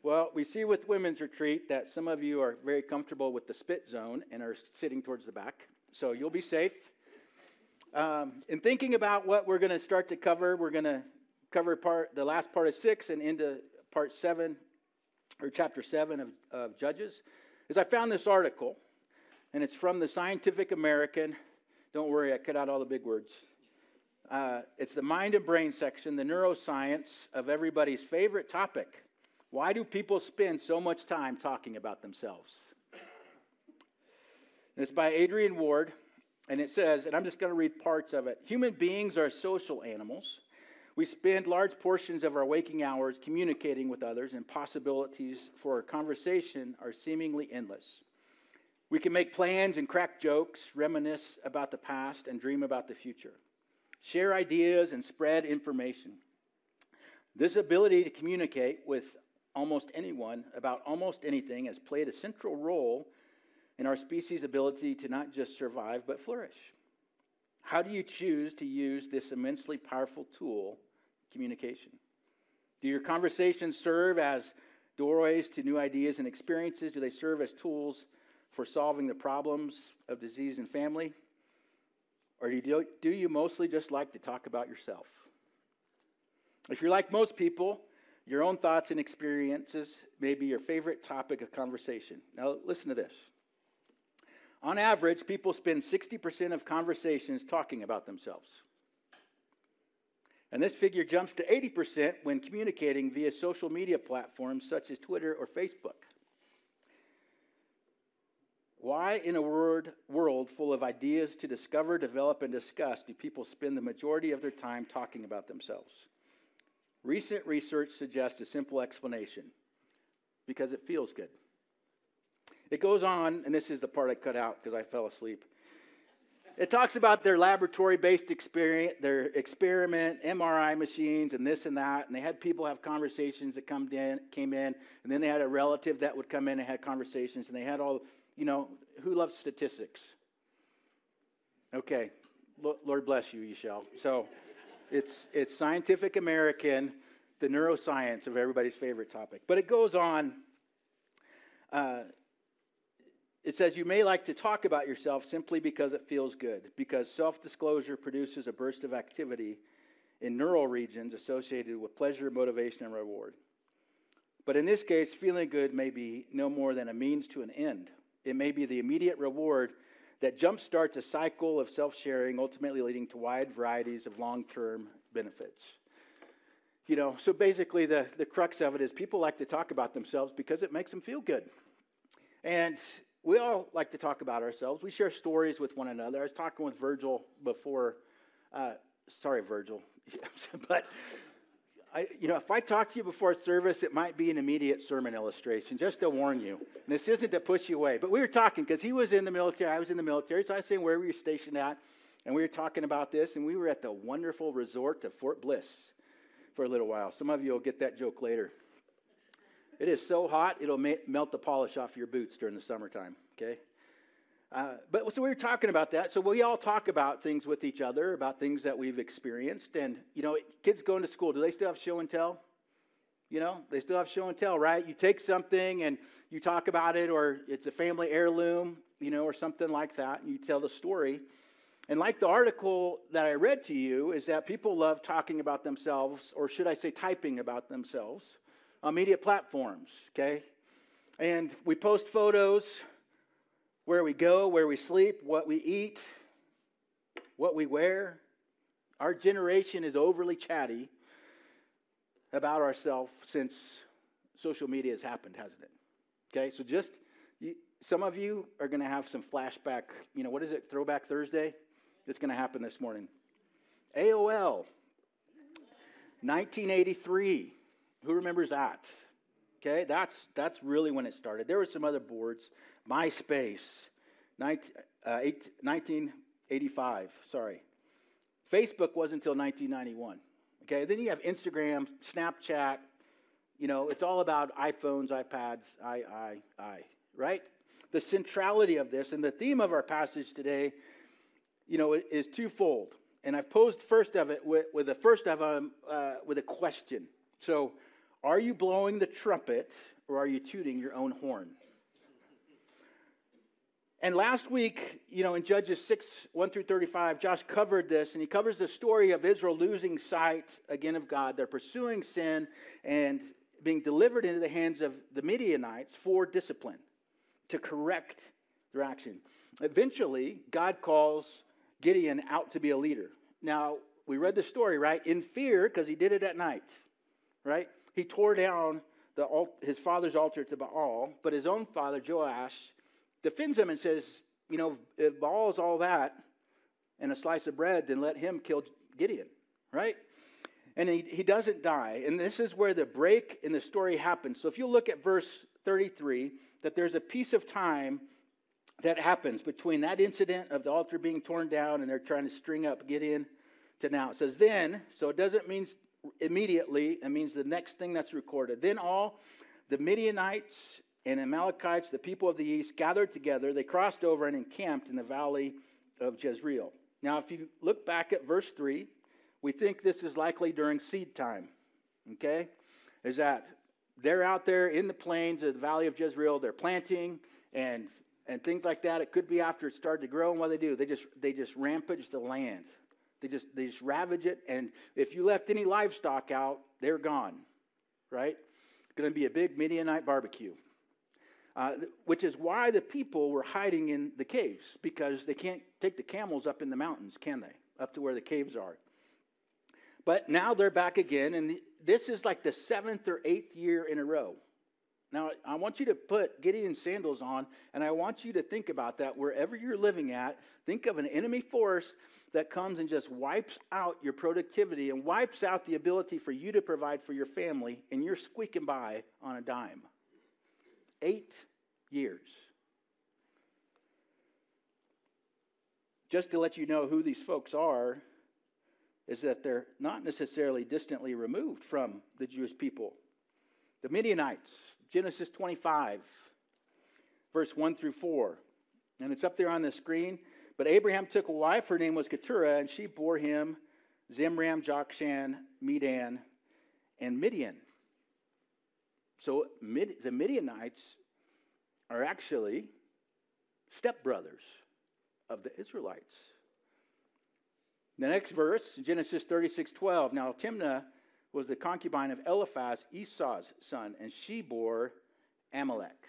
Well, we see with Women's Retreat that some of you are very comfortable with the spit zone and are sitting towards the back, so you'll be safe. In thinking about what we're going to start to cover, we're going to cover the last part of 6 and into part 7, or chapter 7 of Judges, is I found this article, and it's from the Scientific American. Don't worry, I cut out all the big words. It's the mind and brain section, the neuroscience of everybody's favorite topic. Why do people spend so much time talking about themselves? And it's by Adrian Ward, and it says, and I'm just going to read parts of it. Human beings are social animals. We spend large portions of our waking hours communicating with others, and possibilities for a conversation are seemingly endless. We can make plans and crack jokes, reminisce about the past, and dream about the future. Share ideas and spread information. This ability to communicate with almost anyone about almost anything has played a central role in our species' ability to not just survive, but flourish. How do you choose to use this immensely powerful tool, communication? Do your conversations serve as doorways to new ideas and experiences? Do they serve as tools for solving the problems of disease and family? Or do you mostly just like to talk about yourself? If you're like most people, your own thoughts and experiences may be your favorite topic of conversation. Now, listen to this. On average, people spend 60% of conversations talking about themselves. And this figure jumps to 80% when communicating via social media platforms such as Twitter or Facebook. Why, in a world full of ideas to discover, develop, and discuss, do people spend the majority of their time talking about themselves? Recent research suggests a simple explanation: because it feels good. It goes on, and this is the part I cut out because I fell asleep. It talks about their laboratory-based experience, their experiment, MRI machines, and this and that, and they had people have conversations that came in, and then they had a relative that would come in and had conversations, and they had all, who loves statistics? Okay, Lord bless you, you shall. So it's Scientific American, the neuroscience of everybody's favorite topic. But it goes on. It says, you may like to talk about yourself simply because it feels good, because self-disclosure produces a burst of activity in neural regions associated with pleasure, motivation, and reward. But in this case, feeling good may be no more than a means to an end. It may be the immediate reward that jumpstarts a cycle of self-sharing, ultimately leading to wide varieties of long-term benefits. So basically the crux of it is people like to talk about themselves because it makes them feel good. And we all like to talk about ourselves. We share stories with one another. I was talking with Virgil before. Sorry, Virgil. But if I talk to you before service, it might be an immediate sermon illustration, just to warn you. And this isn't to push you away. But we were talking, because he was in the military, I was in the military, so I was saying where we were stationed at, and we were talking about this, and we were at the wonderful resort of Fort Bliss for a little while. Some of you will get that joke later. It is so hot, it'll melt the polish off your boots during the summertime, okay? So we were talking about that. So we all talk about things with each other, about things that we've experienced. And, kids going to school, do they still have show and tell? They still have show and tell, right? You take something and you talk about it, or it's a family heirloom, or something like that, and you tell the story. And like the article that I read to you, is that people love talking about themselves, or should I say typing about themselves, on media platforms, okay? And we post photos, where we go, where we sleep, what we eat, what we wear. Our generation is overly chatty about ourselves since social media has happened, hasn't it? Okay, so some of you are going to have some flashback, what is it, Throwback Thursday? It's going to happen this morning. AOL, 1983. Who remembers that? Okay, that's really when it started. There were some other boards. MySpace, 1985, sorry. Facebook wasn't until 1991. Okay, then you have Instagram, Snapchat. It's all about iPhones, iPads, right? The centrality of this, and the theme of our passage today, is twofold. And I've posed first of it with a question. So, Are you blowing the trumpet or are you tooting your own horn? And last week, in Judges 6, 1 through 35, Josh covered this, and he covers the story of Israel losing sight again of God. They're pursuing sin and being delivered into the hands of the Midianites for discipline, to correct their action. Eventually, God calls Gideon out to be a leader. Now, we read the story, right? In fear, because he did it at night, right? He tore down his father's altar to Baal, but his own father, Joash, defends him and says, if Baal is all that and a slice of bread, then let him kill Gideon, right? And he doesn't die. And this is where the break in the story happens. So if you look at verse 33, that there's a piece of time that happens between that incident of the altar being torn down and they're trying to string up Gideon to now. It says then, so it doesn't mean immediately, it means the next thing that's recorded. Then all the Midianites and Amalekites, the people of the east, gathered together. They crossed over and encamped in the valley of Jezreel. Now, if you look back at verse 3, we think this is likely during seed time, okay? Is that they're out there in the plains of the valley of Jezreel. They're planting and things like that. It could be after it started to grow. And what do? They just rampage the land. They just ravage it. And if you left any livestock out, they're gone, right? It's going to be a big Midianite barbecue. Which is why the people were hiding in the caves, because they can't take the camels up in the mountains, can they? Up to where the caves are. But now they're back again, and this is like the 7th or 8th year in a row. Now, I want you to put Gideon's sandals on, and I want you to think about that wherever you're living at. Think of an enemy force that comes and just wipes out your productivity and wipes out the ability for you to provide for your family, and you're squeaking by on a dime. 8 years. Just to let you know who these folks are, is that they're not necessarily distantly removed from the Jewish people. The Midianites, Genesis 25, verse 1 through 4. And it's up there on the screen. But Abraham took a wife, her name was Keturah, and she bore him Zimram, Jokshan, Medan, and Midian. So the Midianites are actually stepbrothers of the Israelites. The next verse, Genesis 36:12. Now Timnah was the concubine of Eliphaz, Esau's son, and she bore Amalek.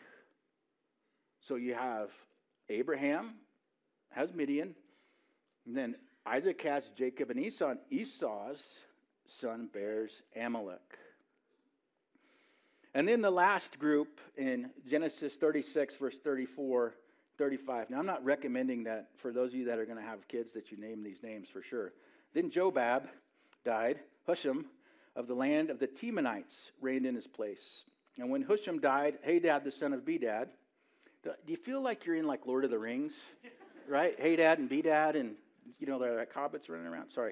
So you have Abraham has Midian, and then Isaac has Jacob and Esau, and Esau's son bears Amalek. And then the last group in Genesis 36, verse 34, 35. Now, I'm not recommending that for those of you that are going to have kids that you name these names for sure. Then Jobab died. Husham of the land of the Temanites reigned in his place. And when Husham died, Hadad, the son of Bedad. Do you feel like you're in like Lord of the Rings? Right? Hadad and Bedad and, there are like hobbits running around. Sorry.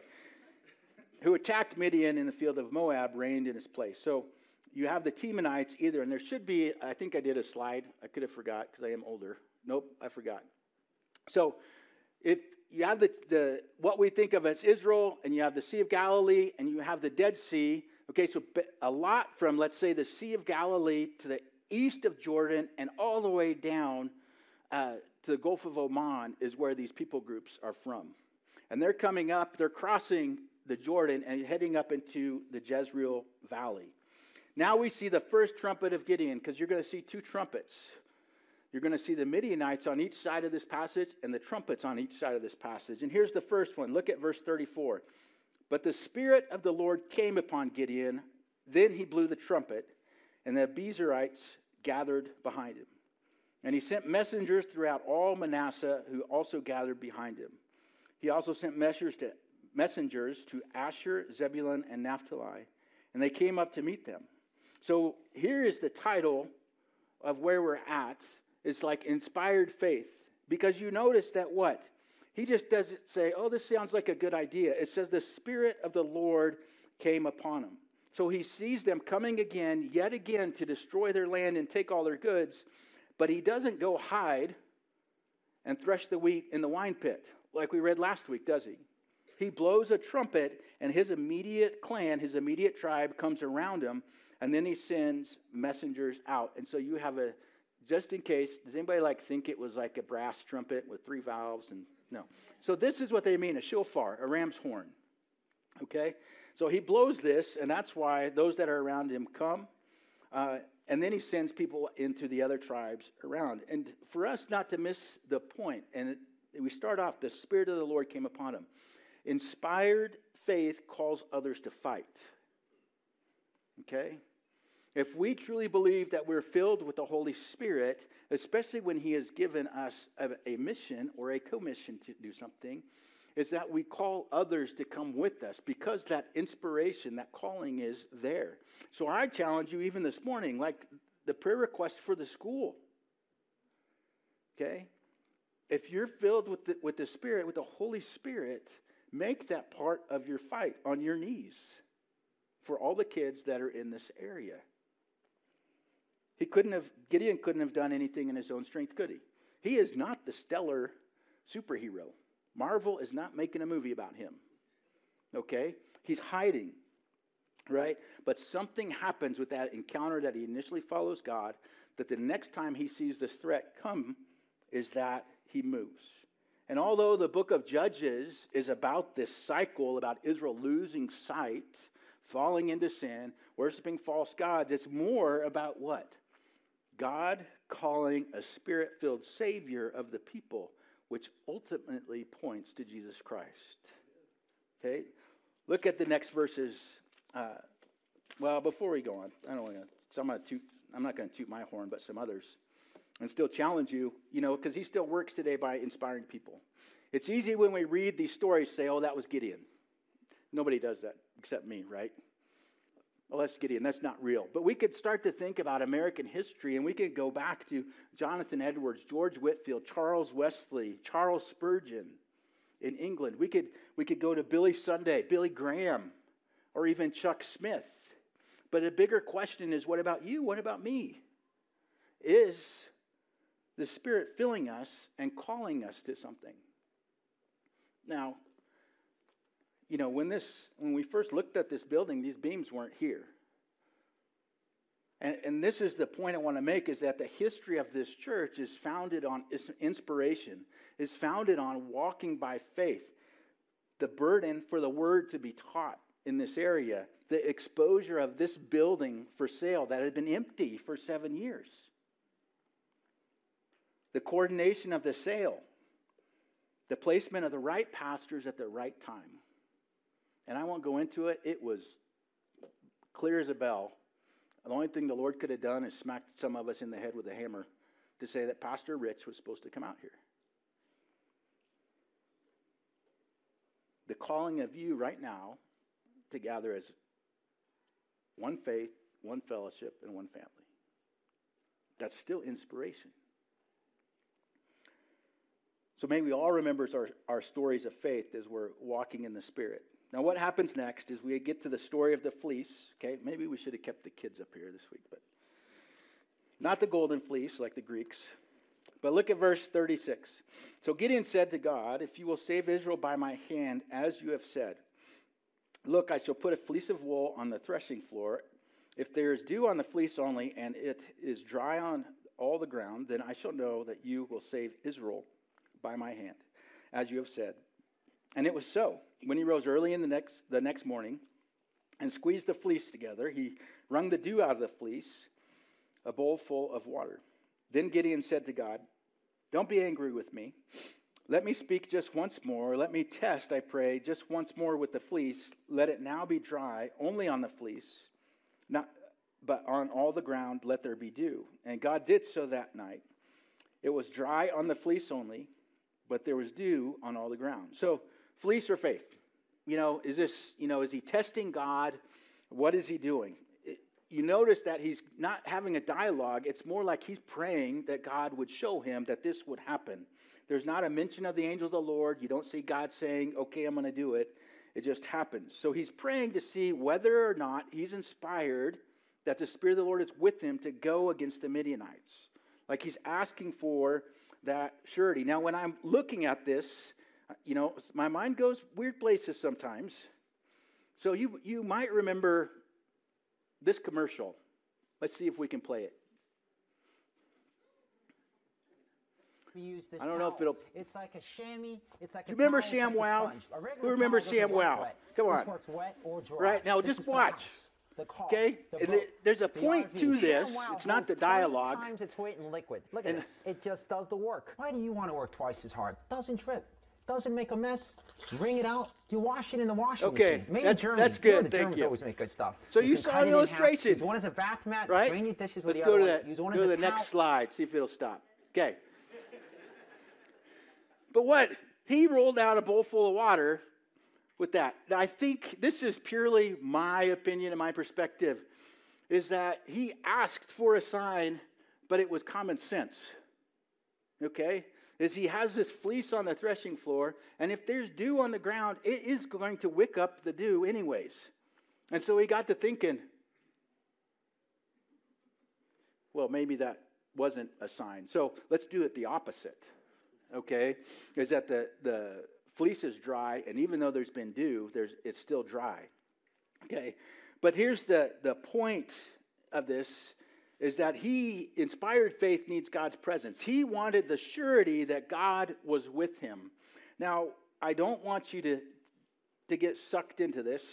Who attacked Midian in the field of Moab reigned in his place. So, you have the Temanites either, and there should be, I think I did a slide. I could have forgot because I am older. Nope, I forgot. So if you have the what we think of as Israel, and you have the Sea of Galilee, and you have the Dead Sea, okay, so a lot from, let's say, the Sea of Galilee to the east of Jordan and all the way down to the Gulf of Oman is where these people groups are from. And they're coming up, they're crossing the Jordan and heading up into the Jezreel Valley. Now we see the first trumpet of Gideon, because you're going to see 2 trumpets. You're going to see the Midianites on each side of this passage and the trumpets on each side of this passage. And here's the first one. Look at verse 34. But the Spirit of the Lord came upon Gideon. Then he blew the trumpet, and the Abiezrites gathered behind him. And he sent messengers throughout all Manasseh, who also gathered behind him. He also sent messengers to Asher, Zebulun, and Naphtali, and they came up to meet them. So here is the title of where we're at. It's like inspired faith. Because you notice that what? He just doesn't say, oh, this sounds like a good idea. It says the Spirit of the Lord came upon him. So he sees them coming again, yet again, to destroy their land and take all their goods. But he doesn't go hide and thresh the wheat in the wine pit like we read last week, does he? He blows a trumpet, and his immediate clan, his immediate tribe comes around him And then he sends messengers out. And so you have just in case, does anybody think it was like a brass trumpet with 3 valves? And no. So this is what they mean, a shofar, a ram's horn. Okay? So he blows this, and that's why those that are around him come. And then he sends people into the other tribes around. And for us not to miss the point, and we start off, the Spirit of the Lord came upon him. Inspired faith calls others to fight. Okay? If we truly believe that we're filled with the Holy Spirit, especially when he has given us a mission or a commission to do something, is that we call others to come with us because that inspiration, that calling is there. So I challenge you even this morning, like the prayer request for the school. Okay? If you're filled with the Spirit, with the Holy Spirit, make that part of your fight on your knees for all the kids that are in this area. Gideon couldn't have done anything in his own strength, could he? He is not the stellar superhero. Marvel is not making a movie about him. Okay? He's hiding, right? But something happens with that encounter that he initially follows God, that the next time he sees this threat come is that he moves. And although the book of Judges is about this cycle, about Israel losing sight, falling into sin, worshiping false gods, it's more about what? God calling a Spirit-filled Savior of the people, which ultimately points to Jesus Christ. Okay? Look at the next verses. Before we go on, I'm not going to toot my horn, but some others, and still challenge you, because he still works today by inspiring people. It's easy when we read these stories to say, oh, that was Gideon. Nobody does that except me, right? Well, that's Gideon. That's not real. But we could start to think about American history, and we could go back to Jonathan Edwards, George Whitefield, Charles Wesley, Charles Spurgeon in England. We could go to Billy Sunday, Billy Graham, or even Chuck Smith. But a bigger question is, what about you? What about me? Is the Spirit filling us and calling us to something? Now, when we first looked at this building, these beams weren't here. And this is the point I want to make, is that the history of this church is founded on inspiration, is founded on walking by faith. The burden for the word to be taught in this area, the exposure of this building for sale that had been empty for 7 years. The coordination of the sale, the placement of the right pastors at the right time. And I won't go into it. It was clear as a bell. The only thing the Lord could have done is smacked some of us in the head with a hammer to say that Pastor Rich was supposed to come out here. The calling of you right now to gather as one faith, one fellowship, and one family. That's still inspiration. So may we all remember our stories of faith as we're walking in the Spirit. Now, what happens next is we get to the story of the fleece. Okay, maybe we should have kept the kids up here this week, but not the golden fleece like the Greeks. But look at verse 36. So Gideon said to God, if you will save Israel by my hand, as you have said, look, I shall put a fleece of wool on the threshing floor. If there is dew on the fleece only, and it is dry on all the ground, then I shall know that you will save Israel by my hand, as you have said. And it was so. When he rose early in the next morning and squeezed the fleece together, he wrung the dew out of the fleece, a bowl full of water. Then Gideon said to God, don't be angry with me. Let me speak just once more. Let me test, I pray, just once more with the fleece. Let it now be dry, only on the fleece, but on all the ground let there be dew. And God did so that night. It was dry on the fleece only, but there was dew on all the ground. So, fleece or faith? Is he testing God? What is he doing? You notice that he's not having a dialogue. It's more like he's praying that God would show him that this would happen. There's not a mention of the angel of the Lord. You don't see God saying, okay, I'm going to do it. It just happens. So he's praying to see whether or not he's inspired that the Spirit of the Lord is with him to go against the Midianites. Like he's asking for that surety. Now, when I'm looking at this, my mind goes weird places sometimes. So you might remember this commercial. Let's see if we can play it. We use this I don't know if it'll... It's like a chamois. It's like a remember towel, it's like a ShamWow? sponge. A regular Who remembers towel doesn't work ShamWow? wet. Come on. This works wet or dry. Right, now This just is for the watch. house, the car, Okay? the And boat, there's a the point RV. to this. ShamWow It's not holds the 20 dialogue. times its weight in liquid. Look at And- this. It just does the work. Why do you want to work twice as hard? Doesn't drip. Doesn't make a mess. Wring it out. You wash it in the washing Okay, machine. Made in that's- Germany. that's You know good, the thank Germans you. always make good stuff. So you can saw cut the it in half. illustration. Use one as a bath mat. Right? Drain your dishes with Let's the go other to one. that. Use one Go as to a the towel. next slide. See if it'll stop. Okay. But what? He rolled out a bowl full of water with that. Now, I think this is purely my opinion and my perspective, is that he asked for a sign, but it was common sense. Okay? Is he has this fleece on the threshing floor, and if there's dew on the ground, it is going to wick up the dew anyways. And so he got to thinking, well, maybe that wasn't a sign. So let's do it the opposite. Okay? Is that the fleece is dry, and even though there's been dew, it's still dry. Okay? But here's the point of this, is that inspired faith needs God's presence. He wanted the surety that God was with him. Now, I don't want you to get sucked into this,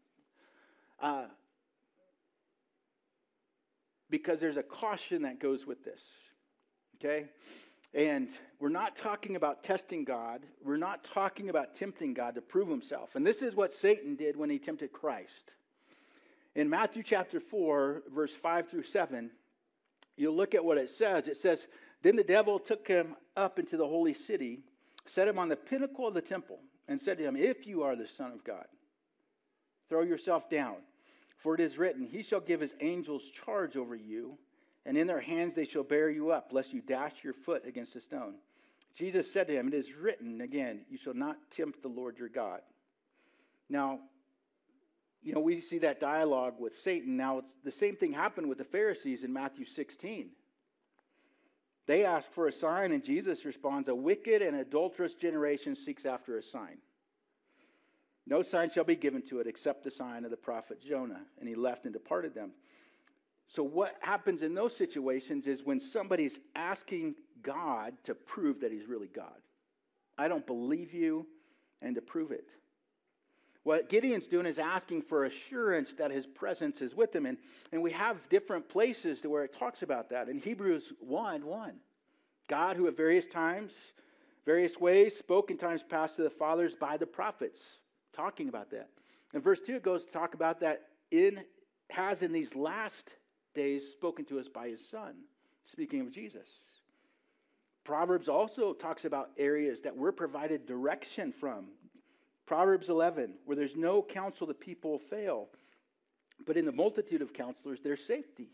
because there's a caution that goes with this. Okay? And we're not talking about testing God. We're not talking about tempting God to prove himself. And this is what Satan did when he tempted Christ. In Matthew chapter 4, verse 5 through 7, you'll look at what it says. It says, "Then the devil took him up into the holy city, set him on the pinnacle of the temple, and said to him, 'If you are the Son of God, throw yourself down. For it is written, he shall give his angels charge over you, and in their hands they shall bear you up, lest you dash your foot against a stone.' Jesus said to him, 'It is written again, you shall not tempt the Lord your God.'" Now, we see that dialogue with Satan. Now, it's the same thing happened with the Pharisees in Matthew 16. They ask for a sign, and Jesus responds, "A wicked and adulterous generation seeks after a sign. No sign shall be given to it except the sign of the prophet Jonah." And he left and departed them. So what happens in those situations is when somebody's asking God to prove that he's really God. I don't believe you, and to prove it. What Gideon's doing is asking for assurance that his presence is with him. And we have different places to where it talks about that. In Hebrews 1:1, God, who at various times, various ways, spoke in times past to the fathers by the prophets, talking about that. In verse 2, it goes to talk about that has in these last days spoken to us by his Son, speaking of Jesus. Proverbs also talks about areas that we're provided direction from. Proverbs 11, where there's no counsel, the people fail, but in the multitude of counselors, there's safety.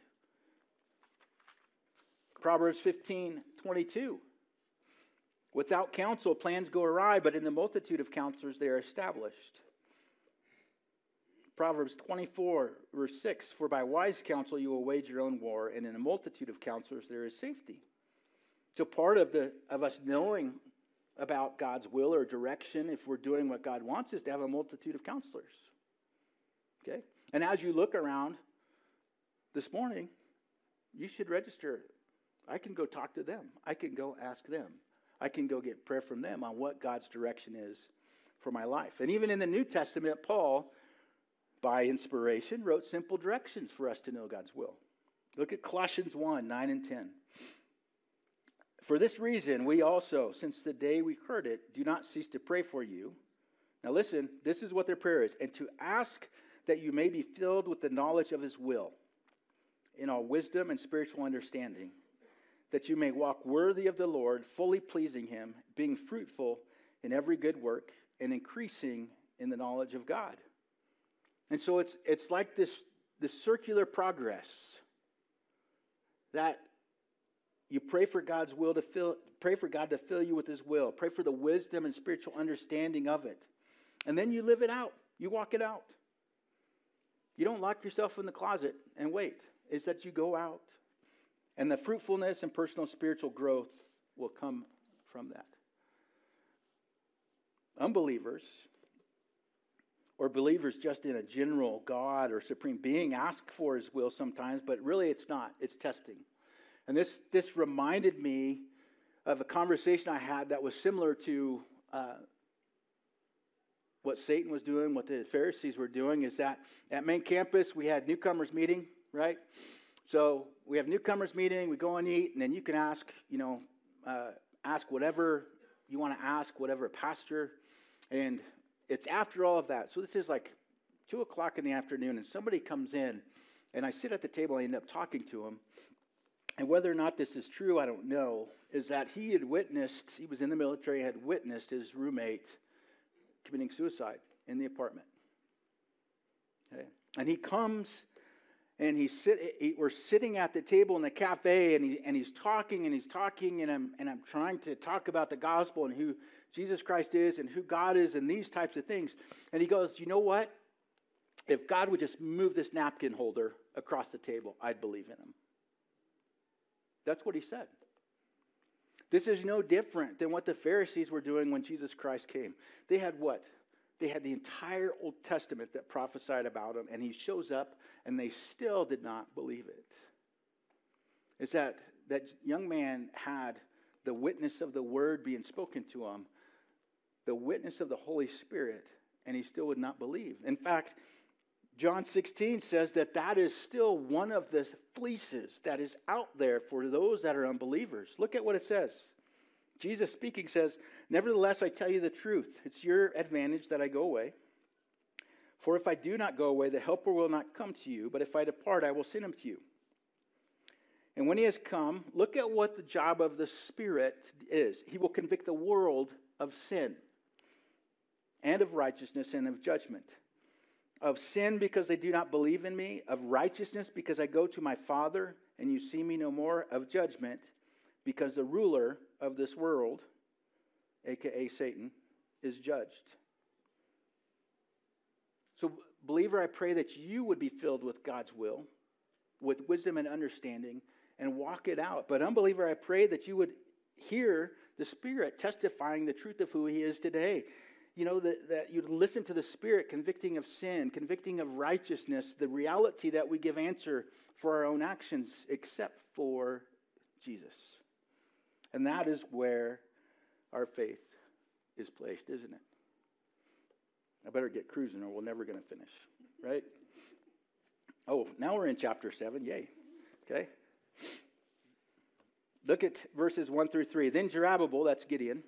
Proverbs 15:22, without counsel, plans go awry, but in the multitude of counselors, they are established. Proverbs 24, verse 6, "For by wise counsel you will wage your own war, and in a multitude of counselors there is safety." So part of us knowing about God's will or direction, if we're doing what God wants, is to have a multitude of counselors. Okay? And as you look around this morning, you should register. I can go talk to them. I can go ask them. I can go get prayer from them on what God's direction is for my life. And even in the New Testament, Paul, by inspiration, wrote simple directions for us to know God's will. Look at Colossians 1:9 and 10. "For this reason, we also, since the day we heard it, do not cease to pray for you." Now listen, this is what their prayer is. "And to ask that you may be filled with the knowledge of his will, in all wisdom and spiritual understanding, that you may walk worthy of the Lord, fully pleasing him, being fruitful in every good work, and increasing in the knowledge of God." And so it's like this circular progress that you pray for God's will pray for God to fill you with his will. Pray for the wisdom and spiritual understanding of it. And then you live it out. You walk it out. You don't lock yourself in the closet and wait. It's that you go out. And the fruitfulness and personal spiritual growth will come from that. Unbelievers or believers just in a general God or supreme being ask for his will sometimes, but really it's not. It's testing. And this reminded me of a conversation I had that was similar to what Satan was doing, what the Pharisees were doing, is that at main campus we had newcomers meeting, right? So we have newcomers meeting, we go and eat, and then you can ask, ask whatever you want to ask, whatever pastor, and it's after all of that. So this is like 2 o'clock in the afternoon, and somebody comes in, and I sit at the table, and I end up talking to him, and whether or not this is true, I don't know, is that he was in the military, had witnessed his roommate committing suicide in the apartment. Okay? And he comes, and we're sitting at the table in the cafe, and he's talking, and I'm trying to talk about the gospel and who Jesus Christ is and who God is and these types of things. And he goes, you know what? If God would just move this napkin holder across the table, I'd believe in him. That's what he said. This is no different than what the Pharisees were doing when Jesus Christ came. They had what? They had the entire Old Testament that prophesied about him, and he shows up, and they still did not believe it. It's that young man had the witness of the word being spoken to him, the witness of the Holy Spirit, and he still would not believe. In fact, John 16 says that is still one of the fleeces that is out there for those that are unbelievers. Look at what it says. Jesus speaking says, "Nevertheless, I tell you the truth. It's your advantage that I go away. For if I do not go away, the Helper will not come to you. But if I depart, I will send him to you. And when he has come, look at what the job of the Spirit is. He will convict the world of sin and of righteousness and of judgment. Of sin because they do not believe in me. Of righteousness because I go to my Father and you see me no more. Of judgment because the ruler of this world, a.k.a. Satan, is judged." So, believer, I pray that you would be filled with God's will, with wisdom and understanding, and walk it out. But unbeliever, I pray that you would hear the Spirit testifying the truth of who he is today. You know, that you'd listen to the Spirit convicting of sin, convicting of righteousness, the reality that we give answer for our own actions except for Jesus. And that is where our faith is placed, isn't it? I better get cruising or we're never going to finish, right? Oh, now we're in chapter 7. Yay. Okay. Look at verses 1 through 3. Then Zerubbabel, that's Gideon,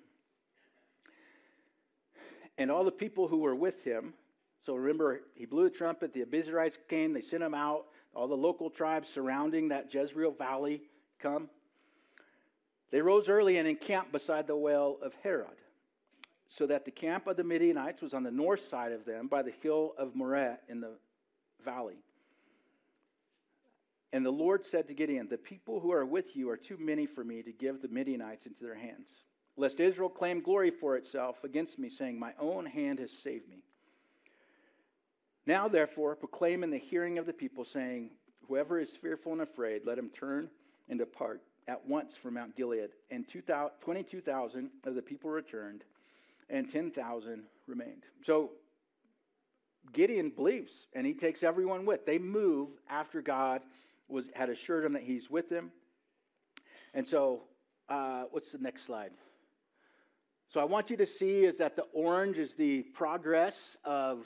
and all the people who were with him. So remember, he blew a trumpet. The Abiezrites came. They sent him out. All the local tribes surrounding that Jezreel valley come. They rose early and encamped beside the well of Harod, so that the camp of the Midianites was on the north side of them by the hill of Moreh in the valley. And the Lord said to Gideon, "The people who are with you are too many for me to give the Midianites into their hands, lest Israel claim glory for itself against me, saying, 'My own hand has saved me.' Now, therefore, proclaim in the hearing of the people, saying, 'Whoever is fearful and afraid, let him turn and depart at once from Mount Gilead.' And 22,000 of the people returned, and 10,000 remained." So Gideon believes, and he takes everyone with. They move after God had assured him that he's with them. And so, what's the next slide? So I want you to see is that the orange is the progress of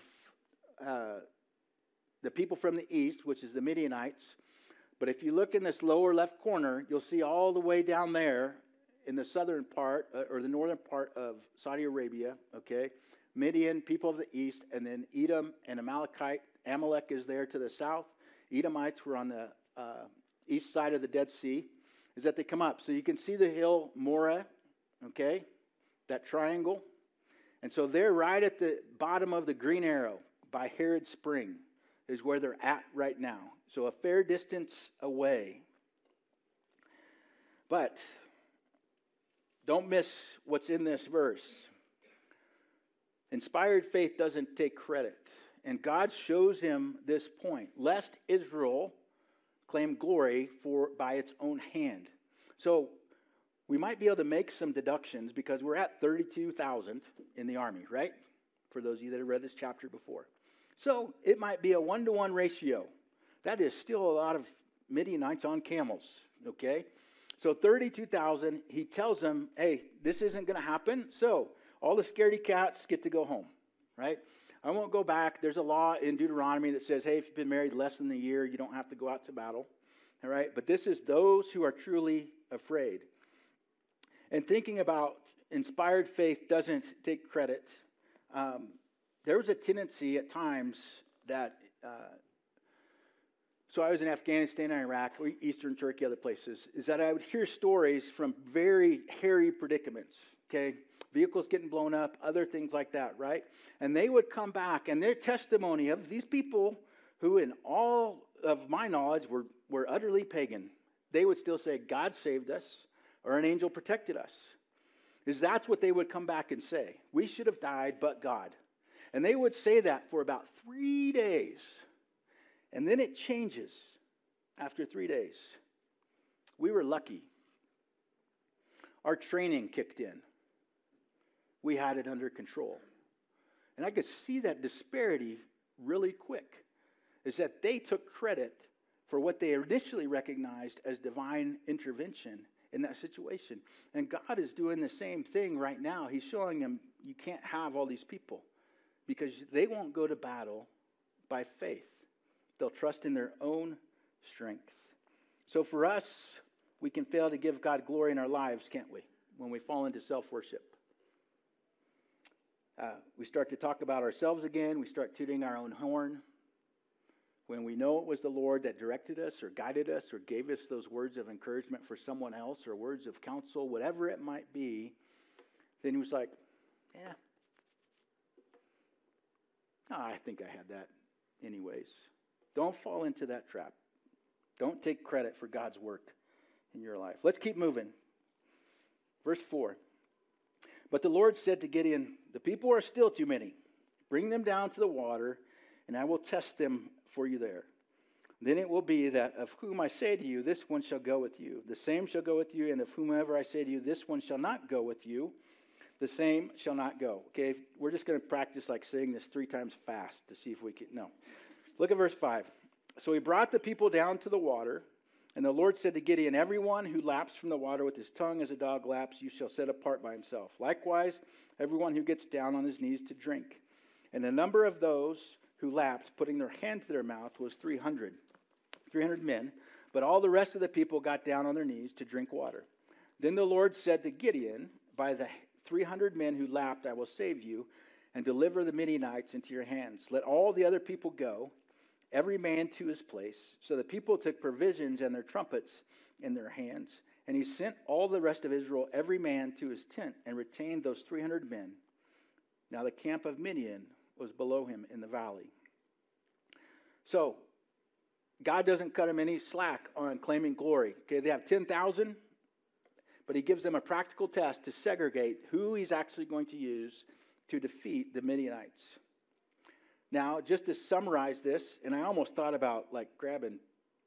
the people from the east, which is the Midianites. But if you look in this lower left corner, you'll see all the way down there in the southern part, or the northern part of Saudi Arabia, okay? Midian, people of the east, and then Edom and Amalekite. Amalek is there to the south. Edomites were on the east side of the Dead Sea, is that they come up. So you can see the hill Moreh, okay? That triangle. And so they're right at the bottom of the green arrow by Herod Spring is where they're at right now. So a fair distance away. But don't miss what's in this verse. Inspired faith doesn't take credit. And God shows him this point, lest Israel claim glory by its own hand. So we might be able to make some deductions because we're at 32,000 in the army, right? For those of you that have read this chapter before. So it might be a 1-to-1 ratio. That is still a lot of Midianites on camels, okay? So 32,000, he tells them, hey, this isn't going to happen. So all the scaredy cats get to go home, right? I won't go back. There's a law in Deuteronomy that says, hey, if you've been married less than a year, you don't have to go out to battle, all right? But this is those who are truly afraid. And thinking about inspired faith doesn't take credit. There was a tendency at times that, so I was in Afghanistan and Iraq, Eastern Turkey, other places, is that I would hear stories from very hairy predicaments, okay? Vehicles getting blown up, other things like that, right? And they would come back, and their testimony of these people who, in all of my knowledge, were utterly pagan, they would still say, God saved us, or an angel protected us. That's what they would come back and say. We should have died, but God. And they would say that for about 3 days. And then it changes after 3 days. We were lucky. Our training kicked in. We had it under control. And I could see that disparity really quick, is that they took credit for what they initially recognized as divine intervention in that situation. And God is doing the same thing right now. He's showing them you can't have all these people because they won't go to battle by faith. They'll trust in their own strength. So for us, we can fail to give God glory in our lives, can't we? When we fall into self-worship. We start to talk about ourselves again. We start tooting our own horn. When we know it was the Lord that directed us or guided us or gave us those words of encouragement for someone else or words of counsel, whatever it might be, then he was like, yeah, I think I had that anyways. Don't fall into that trap. Don't take credit for God's work in your life. Let's keep moving. Verse 4. But the Lord said to Gideon, the people are still too many. Bring them down to the water, and I will test them for you there. Then it will be that of whom I say to you, this one shall go with you. The same shall go with you, and of whomever I say to you, this one shall not go with you, the same shall not go. Okay, we're just going to practice like saying this 3 times fast to see if we can. No. Look at verse 5. So he brought the people down to the water, and the Lord said to Gideon, everyone who laps from the water with his tongue as a dog laps, you shall set apart by himself. Likewise, everyone who gets down on his knees to drink. And the number of those who lapped, putting their hand to their mouth, was 300 men. But all the rest of the people got down on their knees to drink water. Then the Lord said to Gideon, by the 300 men who lapped, I will save you and deliver the Midianites into your hands. Let all the other people go, every man to his place. So the people took provisions and their trumpets in their hands. And he sent all the rest of Israel, every man to his tent, and retained those 300 men. Now the camp of Midian was below him in the valley. So God doesn't cut him any slack on claiming glory. Okay, they have 10,000, but he gives them a practical test to segregate who he's actually going to use to defeat the Midianites. Now, just to summarize this, and I almost thought about like grabbing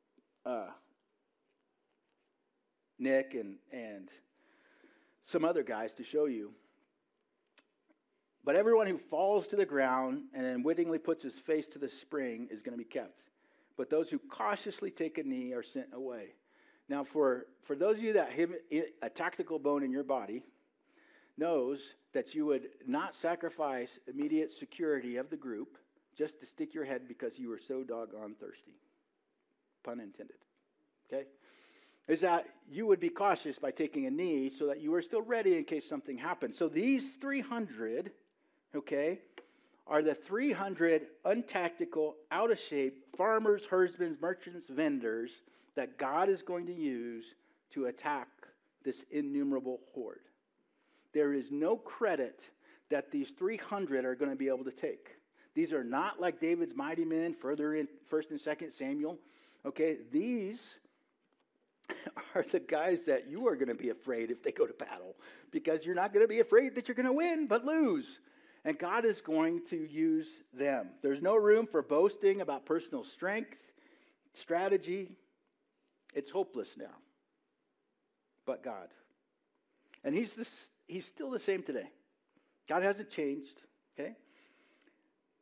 Nick and some other guys to show you. But everyone who falls to the ground and unwittingly puts his face to the spring is going to be kept. But those who cautiously take a knee are sent away. Now, for those of you that have a tactical bone in your body, knows that you would not sacrifice immediate security of the group just to stick your head because you were so doggone thirsty. Pun intended. Okay? Is that you would be cautious by taking a knee so that you were still ready in case something happened. So these 300, okay, are the 300 untactical, out of shape farmers, herdsmen, merchants, vendors that God is going to use to attack this innumerable horde. There is no credit that these 300 are going to be able to take. These are not like David's mighty men further in 1st and 2nd Samuel. Okay, these are the guys that you are going to be afraid if they go to battle, because you're not going to be afraid that you're going to win but lose. And God is going to use them. There's no room for boasting about personal strength, strategy. It's hopeless now. But God. And he's still the same today. God hasn't changed, okay?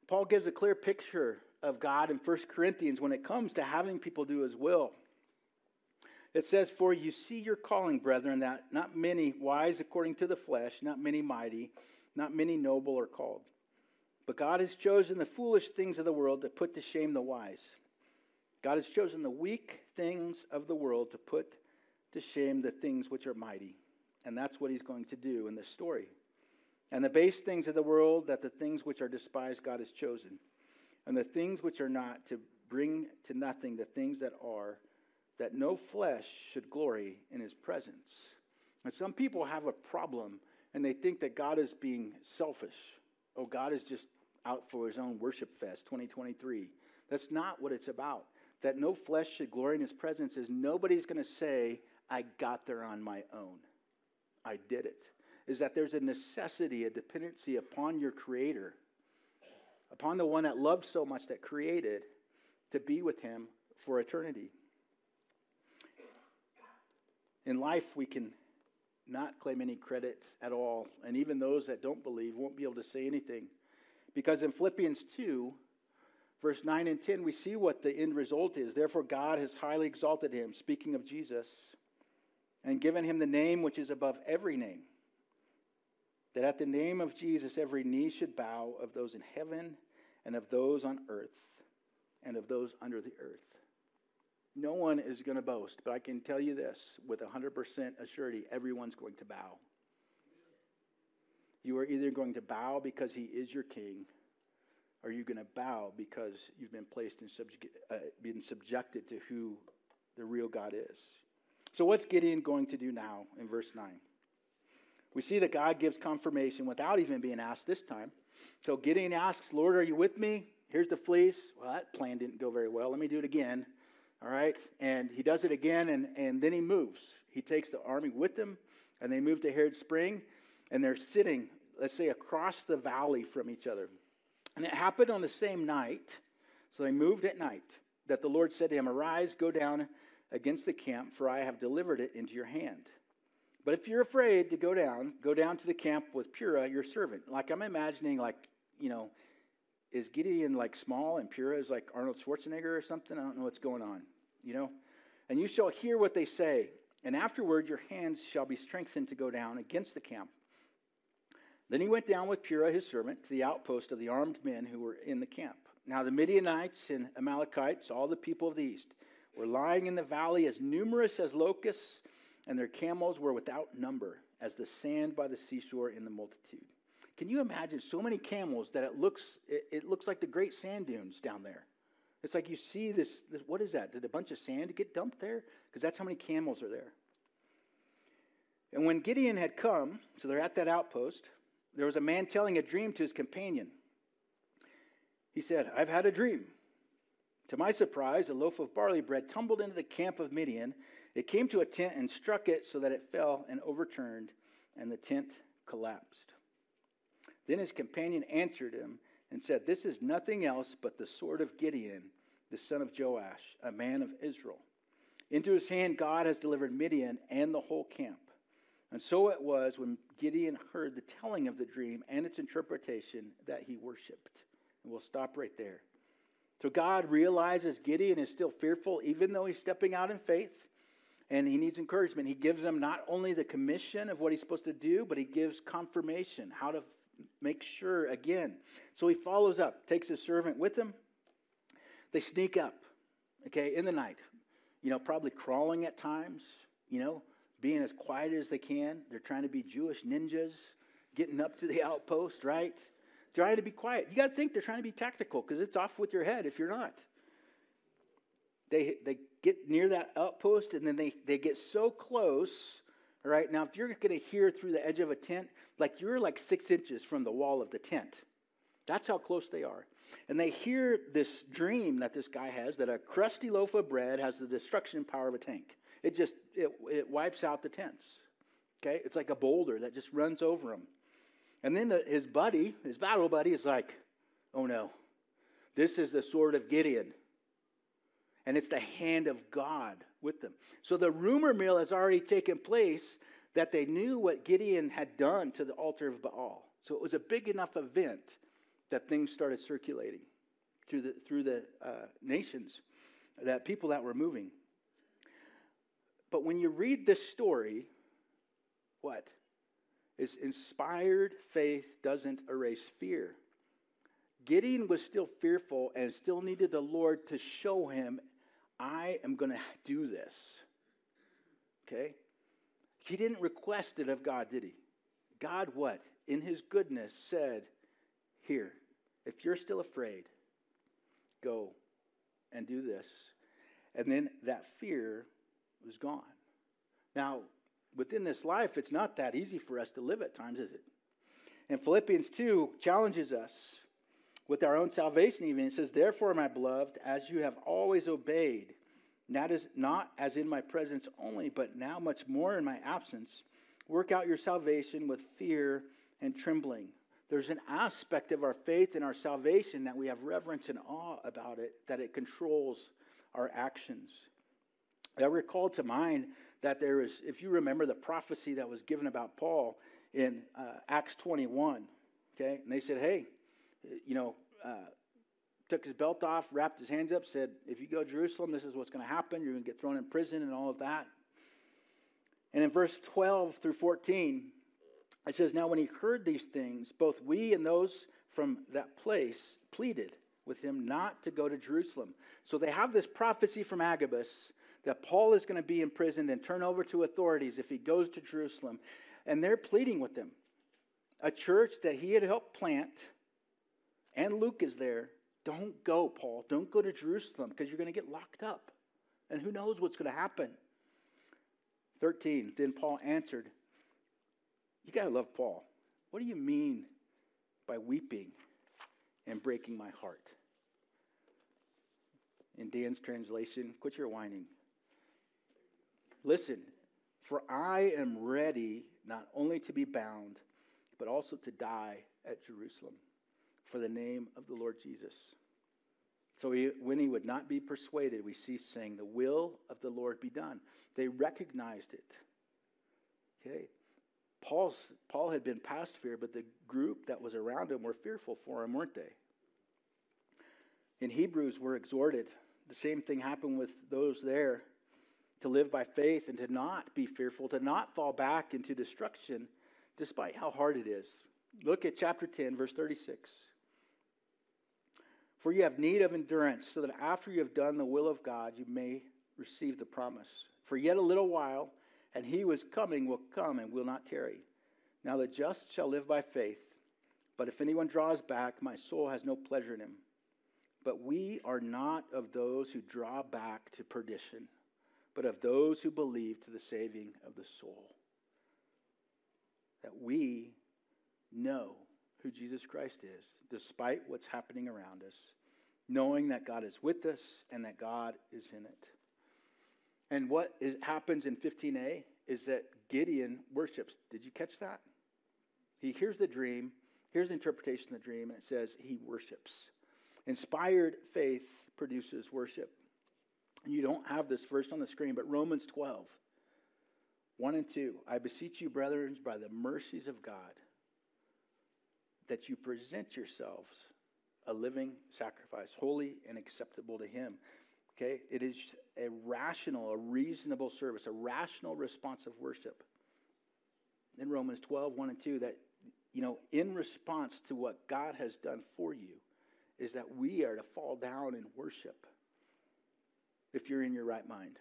Paul gives a clear picture of God in 1 Corinthians when it comes to having people do his will. It says, "For you see your calling, brethren, that not many wise according to the flesh, not many mighty, not many noble are called. But God has chosen the foolish things of the world to put to shame the wise. God has chosen the weak things of the world to put to shame the things which are mighty." And that's what he's going to do in this story. "And the base things of the world, that the things which are despised God has chosen. And the things which are not, to bring to nothing the things that are, that no flesh should glory in his presence." And some people have a problem, and they think that God is being selfish. Oh, God is just out for his own worship fest 2023. That's not what it's about. That no flesh should glory in his presence is nobody's going to say, "I got there on my own. I did it." Is that there's a necessity, a dependency upon your Creator, upon the one that loves so much that created, to be with him for eternity. In life, we can not claim any credit at all, and even those that don't believe won't be able to say anything. Because in Philippians 2, verse 9 and 10, we see what the end result is. "Therefore God has highly exalted him," speaking of Jesus, "and given him the name which is above every name, that at the name of Jesus every knee should bow, of those in heaven and of those on earth and of those under the earth." No one is going to boast, but I can tell you this with 100% assurity, everyone's going to bow. You are either going to bow because he is your king, or you're going to bow because you've been placed in been subjected to who the real God is. So what's Gideon going to do now in verse 9? We see that God gives confirmation without even being asked this time. So Gideon asks, "Lord, are you with me? Here's the fleece." Well, that plan didn't go very well. Let me do it again. All right? And he does it again, and then he moves. He takes the army with him, and they move to Harod Spring, and they're sitting, let's say, across the valley from each other. And it happened on the same night, so they moved at night, that the Lord said to him, "Arise, go down against the camp, for I have delivered it into your hand. But if you're afraid to go down to the camp with Purah, your servant." Like, I'm imagining, like, is Gideon like small and Purah is like Arnold Schwarzenegger or something? I don't know what's going on, "And you shall hear what they say, and afterward your hands shall be strengthened to go down against the camp." Then he went down with Purah his servant to the outpost of the armed men who were in the camp. Now the Midianites and Amalekites, all the people of the east, were lying in the valley as numerous as locusts, and their camels were without number, as the sand by the seashore in the multitude. Can you imagine so many camels that it looks like the great sand dunes down there? It's like you see this, what is that? Did a bunch of sand get dumped there? Because that's how many camels are there. And when Gideon had come, so they're at that outpost, there was a man telling a dream to his companion. He said, "I've had a dream. To my surprise, a loaf of barley bread tumbled into the camp of Midian. It came to a tent and struck it so that it fell and overturned, and the tent collapsed." Then his companion answered him and said, "This is nothing else but the sword of Gideon, the son of Joash, a man of Israel. Into his hand God has delivered Midian and the whole camp." And so it was when Gideon heard the telling of the dream and its interpretation that he worshiped. And we'll stop right there. So God realizes Gideon is still fearful, even though he's stepping out in faith, and he needs encouragement. He gives him not only the commission of what he's supposed to do, but he gives confirmation, how to make sure again. So he follows up, takes his servant with him. They sneak up, in the night, probably crawling at times, being as quiet as they can. They're trying to be Jewish ninjas, getting up to the outpost, right? Trying to be quiet. You got to think they're trying to be tactical because it's off with your head if you're not. They get near that outpost and then they get so close. All right, now if you're going to hear through the edge of a tent, like you're like 6 inches from the wall of the tent. That's how close they are. And they hear this dream that this guy has, that a crusty loaf of bread has the destruction power of a tank. It wipes out the tents. Okay, it's like a boulder that just runs over them. And then his battle buddy is like, "Oh no, this is the sword of Gideon. And it's the hand of God with them." So the rumor mill has already taken place that they knew what Gideon had done to the altar of Baal. So it was a big enough event that things started circulating through the nations, that people that were moving. But when you read this story, what? Is inspired faith doesn't erase fear. Gideon was still fearful and still needed the Lord to show him, I am going to do this. Okay? He didn't request it of God, did he? God what? In his goodness said, here, if you're still afraid, go and do this. And then that fear was gone. Now, within this life, it's not that easy for us to live at times, is it? And Philippians 2 challenges us with our own salvation even. It says, therefore, my beloved, as you have always obeyed, that is not as in my presence only, but now much more in my absence, work out your salvation with fear and trembling. There's an aspect of our faith and our salvation that we have reverence and awe about it, that it controls our actions. I recall to mind that there is, if you remember the prophecy that was given about Paul in Acts 21, okay? And they said, hey, took his belt off, wrapped his hands up, said, if you go to Jerusalem, this is what's going to happen. You're going to get thrown in prison and all of that. And in verse 12 through 14, it says, now when he heard these things, both we and those from that place pleaded with him not to go to Jerusalem. So they have this prophecy from Agabus that Paul is going to be imprisoned and turn over to authorities if he goes to Jerusalem. And they're pleading with him. A church that he had helped plant, and Luke is there. Don't go, Paul. Don't go to Jerusalem because you're going to get locked up. And who knows what's going to happen. 13, then Paul answered, you got to love Paul. What do you mean by weeping and breaking my heart? In Dan's translation, quit your whining. Listen, for I am ready not only to be bound, but also to die at Jerusalem for the name of the Lord Jesus. So when he would not be persuaded, we see saying, the will of the Lord be done. They recognized it. Okay? Paul had been past fear, but the group that was around him were fearful for him, weren't they? In Hebrews, we're exhorted. The same thing happened with those there, to live by faith and to not be fearful, to not fall back into destruction, despite how hard it is. Look at chapter 10, verse 36. For you have need of endurance, so that after you have done the will of God, you may receive the promise. For yet a little while, and he who is coming will come and will not tarry. Now the just shall live by faith. But if anyone draws back, my soul has no pleasure in him. But we are not of those who draw back to perdition, but of those who believe to the saving of the soul. That we know who Jesus Christ is, despite what's happening around us, knowing that God is with us and that God is in it. And what happens in 15a is that Gideon worships. Did you catch that? He hears the dream, here's the interpretation of the dream, and it says he worships. Inspired faith produces worship. And you don't have this verse on the screen, but Romans 12, 1 and 2. I beseech you, brethren, by the mercies of God, that you present yourselves a living sacrifice, holy and acceptable to him. Okay? It is a rational, a reasonable service, a rational response of worship. In Romans 12, 1 and 2, that, in response to what God has done for you, is that we are to fall down and worship if you're in your right mind.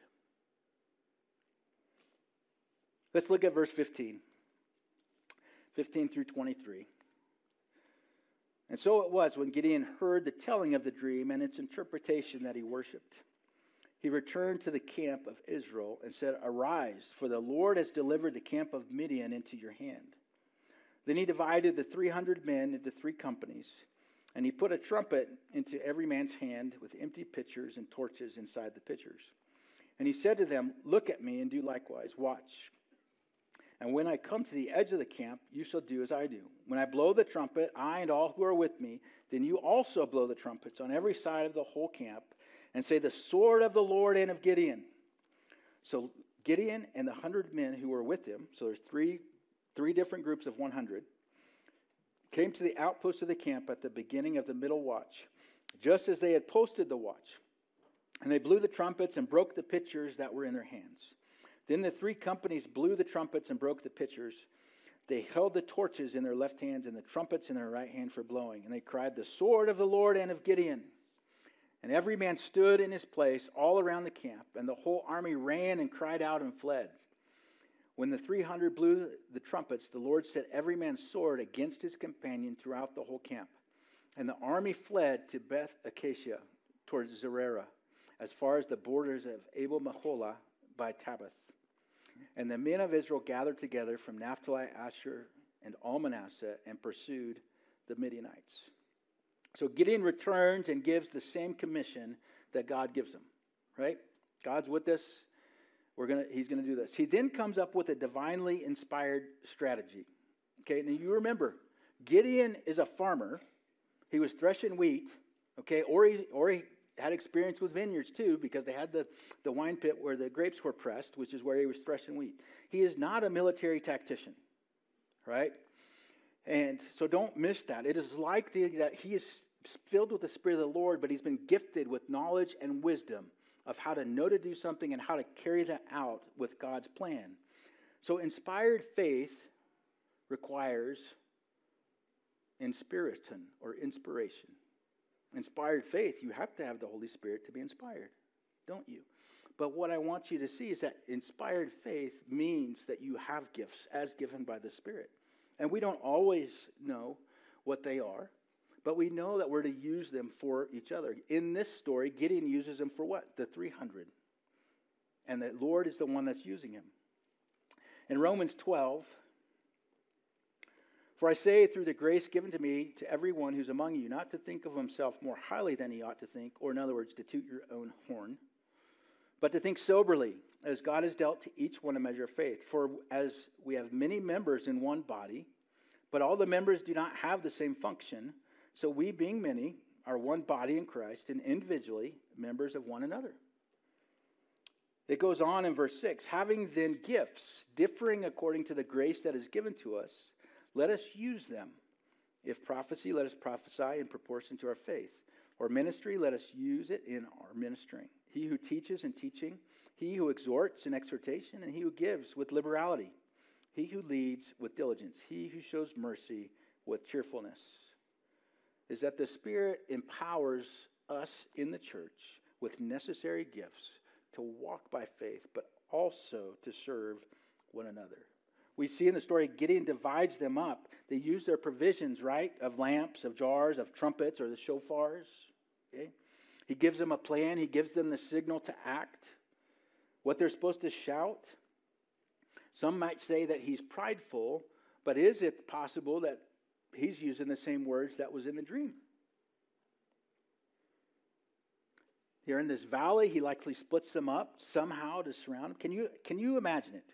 Let's look at verse 15 through 23. And so it was when Gideon heard the telling of the dream and its interpretation that he worshipped. He returned to the camp of Israel and said, arise, for the Lord has delivered the camp of Midian into your hand. Then he divided the 300 men into 3 companies, and he put a trumpet into every man's hand with empty pitchers and torches inside the pitchers. And he said to them, look at me and do likewise. Watch. And when I come to the edge of the camp, you shall do as I do. When I blow the trumpet, I and all who are with me, then you also blow the trumpets on every side of the whole camp, and say, the sword of the Lord and of Gideon. So Gideon and the 100 men who were with him, so there's three different groups of 100, came to the outpost of the camp at the beginning of the middle watch, just as they had posted the watch. And they blew the trumpets and broke the pitchers that were in their hands. Then the 3 companies blew the trumpets and broke the pitchers. They held the torches in their left hands and the trumpets in their right hand for blowing. And they cried, "The sword of the Lord and of Gideon." And every man stood in his place all around the camp, and the whole army ran and cried out and fled. When the 300 blew the trumpets, the Lord set every man's sword against his companion throughout the whole camp. And the army fled to Beth Acacia towards Zererah, as far as the borders of Abel-Meholah by Tabbath. And the men of Israel gathered together from Naphtali, Asher, and all Manasseh, and pursued the Midianites. So Gideon returns and gives the same commission that God gives him, right? God's with us. He's going to do this. He then comes up with a divinely inspired strategy. Okay, now you remember, Gideon is a farmer. He was threshing wheat, okay, or he had experience with vineyards too, because they had the wine pit where the grapes were pressed, which is where he was threshing wheat. He is not a military tactician, right? And so don't miss that. It is like that he is filled with the Spirit of the Lord, but he's been gifted with knowledge and wisdom of how to know to do something and how to carry that out with God's plan. So inspired faith requires inspiration or inspiration. Inspired faith, you have to have the Holy Spirit to be inspired, don't you? But what I want you to see is that inspired faith means that you have gifts as given by the Spirit. And we don't always know what they are, but we know that we're to use them for each other. In this story, Gideon uses them for what? The 300. And the Lord is the one that's using him. In Romans 12, "For I say through the grace given to me to everyone who's among you, not to think of himself more highly than he ought to think," or in other words, to toot your own horn, "but to think soberly, as God has dealt to each one a measure of faith. For as we have many members in one body, but all the members do not have the same function, so we, being many, are one body in Christ, and individually members of one another." It goes on in verse 6, "Having then gifts differing according to the grace that is given to us, let us use them. If prophecy, let us prophesy in proportion to our faith. Or ministry, let us use it in our ministering. He who teaches in teaching, he who exhorts in exhortation, and he who gives with liberality. He who leads with diligence, he who shows mercy with cheerfulness." Is that the Spirit empowers us in the church with necessary gifts to walk by faith, but also to serve one another. We see in the story, Gideon divides them up. They use their provisions, right, of lamps, of jars, of trumpets, or the shofars. Okay? He gives them a plan. He gives them the signal to act, what they're supposed to shout. Some might say that he's prideful, but is it possible that he's using the same words that was in the dream? Here in this valley, he likely splits them up somehow to surround them. Can you imagine it?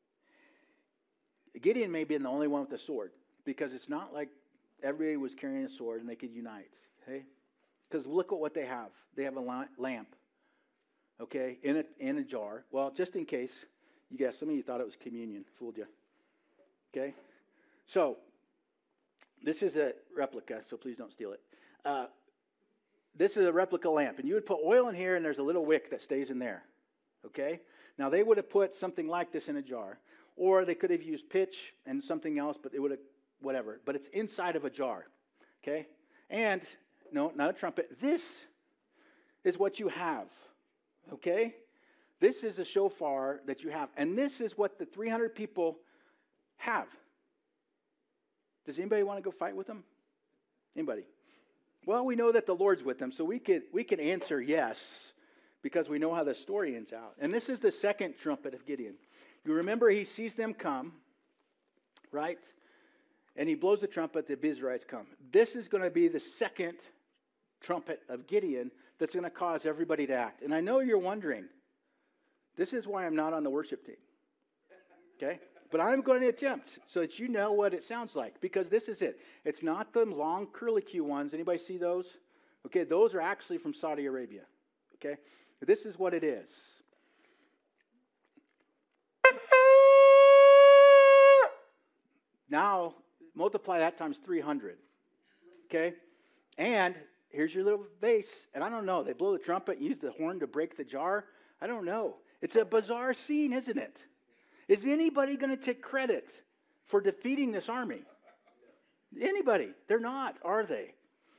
Gideon may have been the only one with the sword, because it's not like everybody was carrying a sword and they could unite. Okay? Because look at what they have. They have a lamp, okay, in a jar. Well, just in case, you guys, some of you thought it was communion. Fooled you. Okay? So, this is a replica, so please don't steal it. This is a replica lamp, and you would put oil in here, and there's a little wick that stays in there. Okay? Now, they would have put something like this in a jar, or they could have used pitch and something else, but they would have, whatever. But it's inside of a jar. Okay? And, no, not a trumpet. This is what you have. Okay? This is a shofar that you have, and this is what the 300 people have. Does anybody want to go fight with them? Anybody? Well, we know that the Lord's with them, so we can answer yes, because we know how the story ends out. And this is the second trumpet of Gideon. You remember he sees them come, right? And he blows the trumpet, the Abiezrites come. This is going to be the second trumpet of Gideon that's going to cause everybody to act. And I know you're wondering, this is why I'm not on the worship team. Okay? But I'm going to attempt so that you know what it sounds like, because this is it. It's not the long curlicue ones. Anybody see those? Okay, those are actually from Saudi Arabia. Okay? This is what it is. Now, multiply that times 300. Okay? And here's your little vase. And I don't know, they blow the trumpet and use the horn to break the jar? I don't know. It's a bizarre scene, isn't it? Is anybody going to take credit for defeating this army? Anybody? They're not, are they?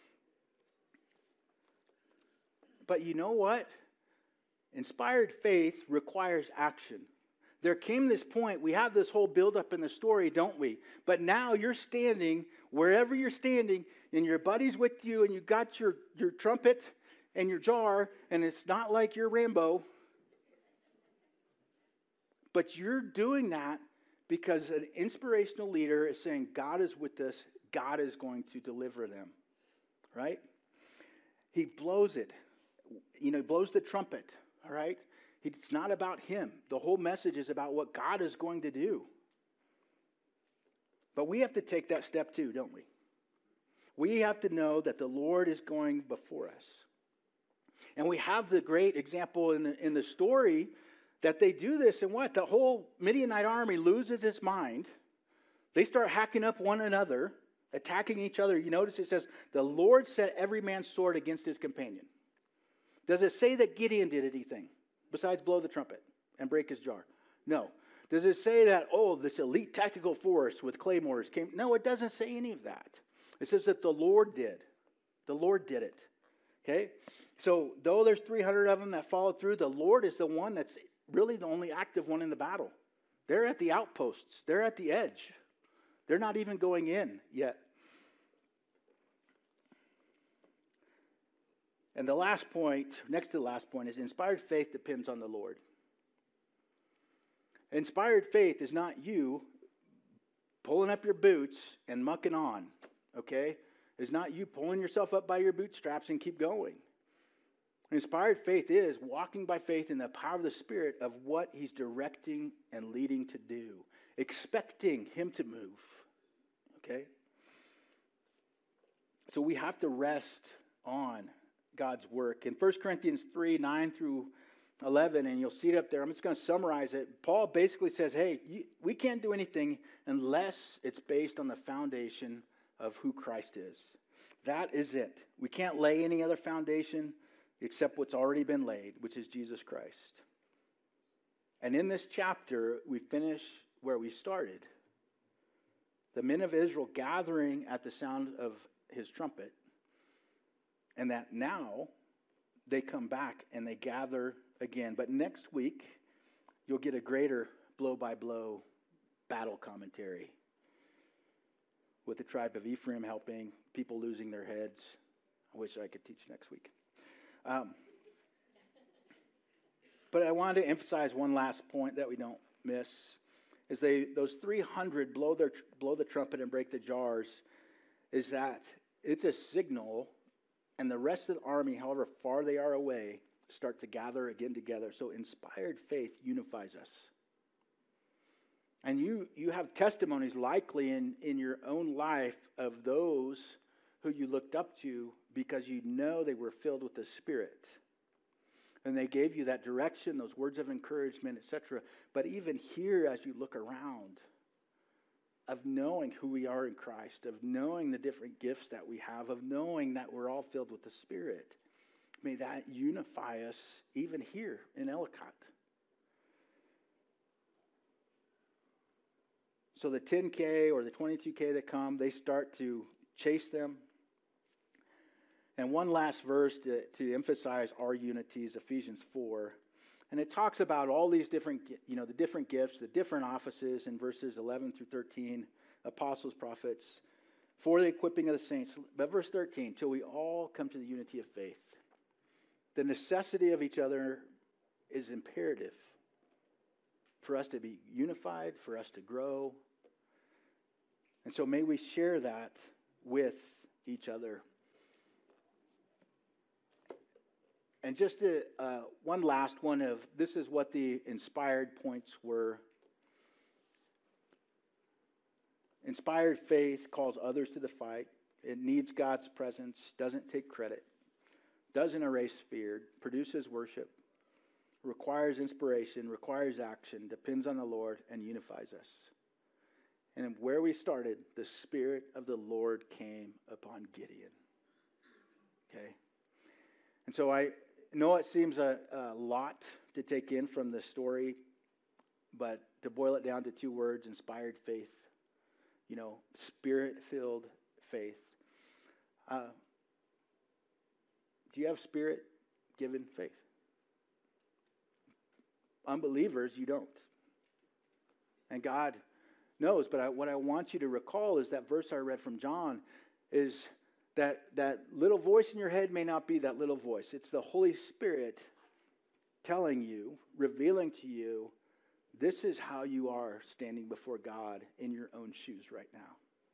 But you know what? Inspired faith requires action. There came this point, we have this whole buildup in the story, don't we? But now you're standing, wherever you're standing, and your buddy's with you, and you got your trumpet and your jar, and it's not like you're Rambo. But you're doing that because an inspirational leader is saying, God is with us, God is going to deliver them, right? He blows it. He blows the trumpet, all right? It's not about him. The whole message is about what God is going to do. But we have to take that step too, don't we? We have to know that the Lord is going before us. And we have the great example in the story that they do this, and what? The whole Midianite army loses its mind. They start hacking up one another, attacking each other. You notice it says, the Lord set every man's sword against his companion. Does it say that Gideon did anything besides blow the trumpet and break his jar? No. Does it say that, this elite tactical force with claymores came? No, it doesn't say any of that. It says that the Lord did. The Lord did it. Okay? So, though there's 300 of them that followed through, the Lord is the one that's really the only active one in the battle. They're at the outposts. They're at the edge. They're not even going in yet. And the last point, next to the last point, is inspired faith depends on the Lord. Inspired faith is not you pulling up your boots and mucking on, okay? It's not you pulling yourself up by your bootstraps and keep going. Inspired faith is walking by faith in the power of the Spirit of what he's directing and leading to do, expecting him to move, okay? So we have to rest on God's work. In 1 Corinthians 3, 9 through 11, and you'll see it up there, I'm just going to summarize it. Paul basically says, hey, we can't do anything unless it's based on the foundation of who Christ is. That is it. We can't lay any other foundation except what's already been laid, which is Jesus Christ. And in this chapter, we finish where we started. The men of Israel gathering at the sound of his trumpet, and that now they come back and they gather again. But next week, you'll get a greater blow-by-blow battle commentary with the tribe of Ephraim helping, people losing their heads. I wish I could teach next week. But I wanted to emphasize one last point that we don't miss. Is those 300 blow the trumpet and break the jars, is that it's a signal, and the rest of the army, however far they are away, start to gather again together. So inspired faith unifies us. And you have testimonies likely in your own life of those who you looked up to because you know they were filled with the Spirit. And they gave you that direction, those words of encouragement, etc. But even here, as you look around, of knowing who we are in Christ, of knowing the different gifts that we have, of knowing that we're all filled with the Spirit, may that unify us even here in Ellicott. So the 10K or the 22K that come, they start to chase them. And one last verse to emphasize our unity is Ephesians 4. And it talks about all these different, the different gifts, the different offices in verses 11 through 13, apostles, prophets, for the equipping of the saints. But verse 13, till we all come to the unity of faith. The necessity of each other is imperative for us to be unified, for us to grow. And so may we share that with each other. And just one last one of, this is what the inspired points were. Inspired faith calls others to the fight. It needs God's presence, doesn't take credit, doesn't erase fear, produces worship, requires inspiration, requires action, depends on the Lord, and unifies us. And where we started, the Spirit of the Lord came upon Gideon. Okay? And so I know it seems a lot to take in from this story, but to boil it down to two words, inspired faith, Spirit-filled faith. Do you have Spirit-given faith? Unbelievers, you don't. And God knows, but what I want you to recall is that verse I read from John is that little voice in your head may not be that little voice. It's the Holy Spirit telling you, revealing to you, this is how you are standing before God in your own shoes right now.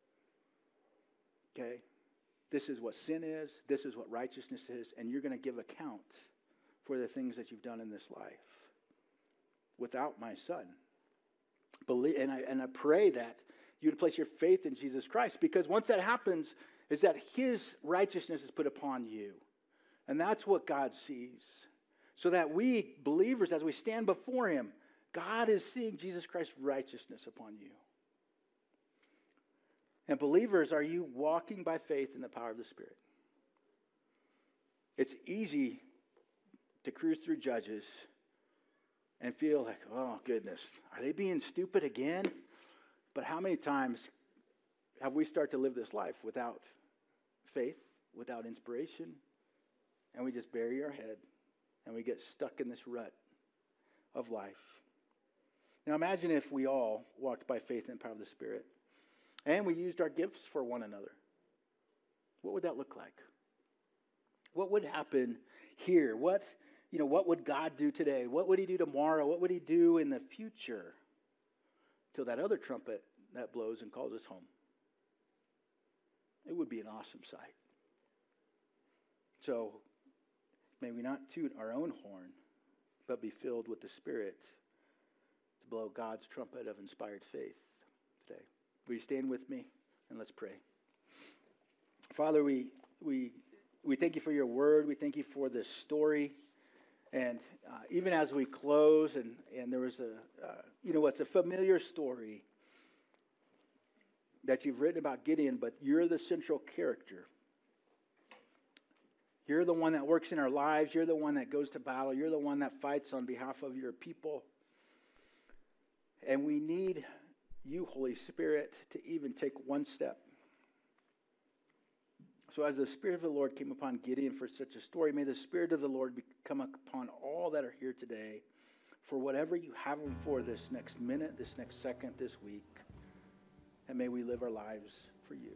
Okay? This is what sin is. This is what righteousness is. And you're going to give account for the things that you've done in this life without my Son. And I pray that you would place your faith in Jesus Christ, because once that happens, is that his righteousness is put upon you. And that's what God sees. So that we, believers, as we stand before him, God is seeing Jesus Christ's righteousness upon you. And believers, are you walking by faith in the power of the Spirit? It's easy to cruise through Judges and feel like, oh, goodness, are they being stupid again? But how many times have we started to live this life without faith, without inspiration, and we just bury our head and we get stuck in this rut of life? Now imagine if we all walked by faith and the power of the Spirit, and we used our gifts for one another. What would that look like? What would happen here? What would God do today? What would he do tomorrow? What would he do in the future till that other trumpet that blows and calls us home? It would be an awesome sight. So may we not toot our own horn, but be filled with the Spirit to blow God's trumpet of inspired faith today. Will you stand with me and let's pray? Father, we thank you for your word. We thank you for this story. And even as we close, and there was it's a familiar story that you've written about Gideon, but you're the central character. You're the one that works in our lives. You're the one that goes to battle. You're the one that fights on behalf of your people. And we need you, Holy Spirit, to even take one step. So as the Spirit of the Lord came upon Gideon for such a story, may the Spirit of the Lord come upon all that are here today for whatever you have them for this next minute, this next second, this week. And may we live our lives for you.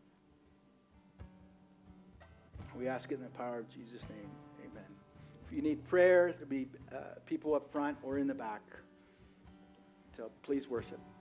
We ask it in the power of Jesus' name. Amen. If you need prayer, there'll be people up front or in the back. So please worship.